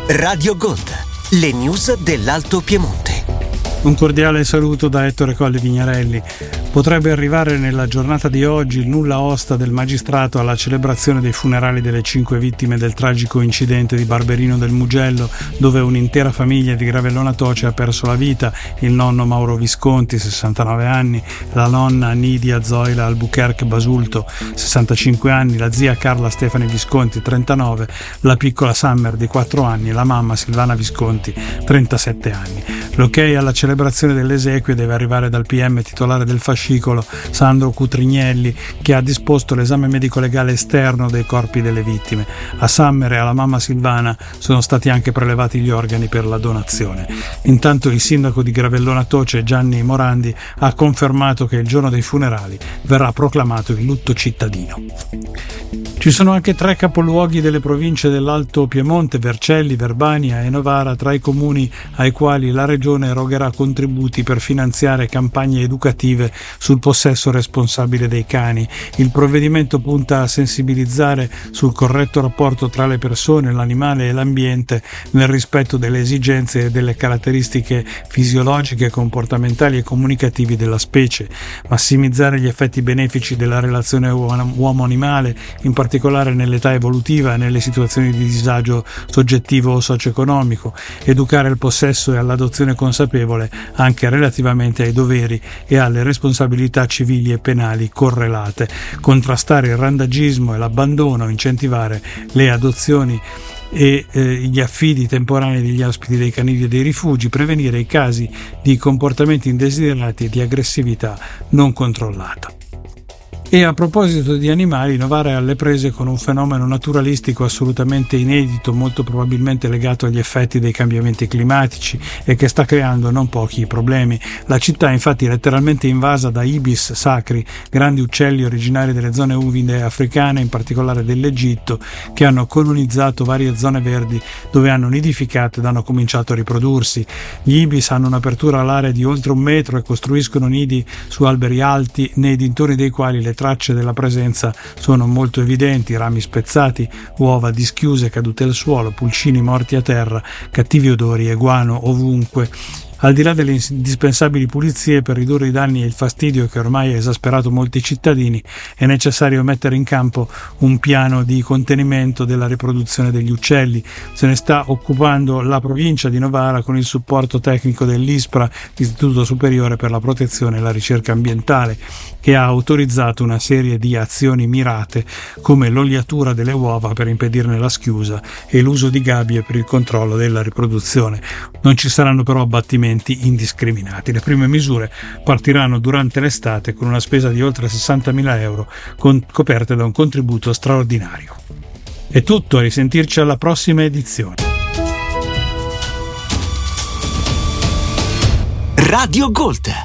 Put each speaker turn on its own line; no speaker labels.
Radio Gold, le news dell'Alto Piemonte.
Un cordiale saluto da Ettore Colli Vignarelli. Potrebbe arrivare nella giornata di oggi il nulla osta del magistrato alla celebrazione dei funerali delle 5 vittime del tragico incidente di Barberino del Mugello, dove un'intera famiglia di Gravellona Toce ha perso la vita: il nonno Mauro Visconti, 69 anni, la nonna Nidia Zoila Albuquerque Basulto, 65 anni, la zia Carla Stefani Visconti, 39, la piccola Summer di 4 anni e la mamma Silvana Visconti, 37 anni. L'ok alla celebrazione delle esequie deve arrivare dal PM titolare del fascicolo Sandro Cutrignelli, che ha disposto l'esame medico-legale esterno dei corpi delle vittime. A Summer e alla mamma Silvana sono stati anche prelevati gli organi per la donazione. Intanto il sindaco di Gravellona Toce, Gianni Morandi, ha confermato che il giorno dei funerali verrà proclamato il lutto cittadino. Ci sono anche 3 capoluoghi delle province dell'Alto Piemonte, Vercelli, Verbania e Novara, tra i comuni ai quali la regione erogherà contributi per finanziare campagne educative sul possesso responsabile dei cani. Il provvedimento punta a sensibilizzare sul corretto rapporto tra le persone, l'animale e l'ambiente, nel rispetto delle esigenze e delle caratteristiche fisiologiche, comportamentali e comunicativi della specie, massimizzare gli effetti benefici della relazione uomo-animale, in particolare nell'età evolutiva e nelle situazioni di disagio soggettivo o socio-economico, educare al possesso e all'adozione consapevole anche relativamente ai doveri e alle responsabilità civili e penali correlate, contrastare il randagismo e l'abbandono, incentivare le adozioni e gli affidi temporanei degli ospiti dei canili e dei rifugi, prevenire i casi di comportamenti indesiderati e di aggressività non controllata. E a proposito di animali, Novara è alle prese con un fenomeno naturalistico assolutamente inedito, molto probabilmente legato agli effetti dei cambiamenti climatici e che sta creando non pochi problemi. La città è infatti letteralmente invasa da ibis sacri, grandi uccelli originari delle zone umide africane, in particolare dell'Egitto, che hanno colonizzato varie zone verdi dove hanno nidificato ed hanno cominciato a riprodursi. Gli ibis hanno un'apertura all'area di oltre 1 metro e costruiscono nidi su alberi alti, nei dintorni dei quali le tracce della presenza sono molto evidenti: rami spezzati, uova dischiuse cadute al suolo, pulcini morti a terra, cattivi odori e guano ovunque. Al di là delle indispensabili pulizie per ridurre i danni e il fastidio che ormai ha esasperato molti cittadini, è necessario mettere in campo un piano di contenimento della riproduzione degli uccelli. Se ne sta occupando la provincia di Novara con il supporto tecnico dell'ISPRA, l'Istituto Superiore per la Protezione e la Ricerca Ambientale, che ha autorizzato una serie di azioni mirate come l'oliatura delle uova per impedirne la schiusa e l'uso di gabbie per il controllo della riproduzione. Non ci saranno però abbattimenti indiscriminati. Le prime misure partiranno durante l'estate con una spesa di oltre 60.000 euro coperte da un contributo straordinario. È tutto, a risentirci alla prossima edizione.
Radio Gold,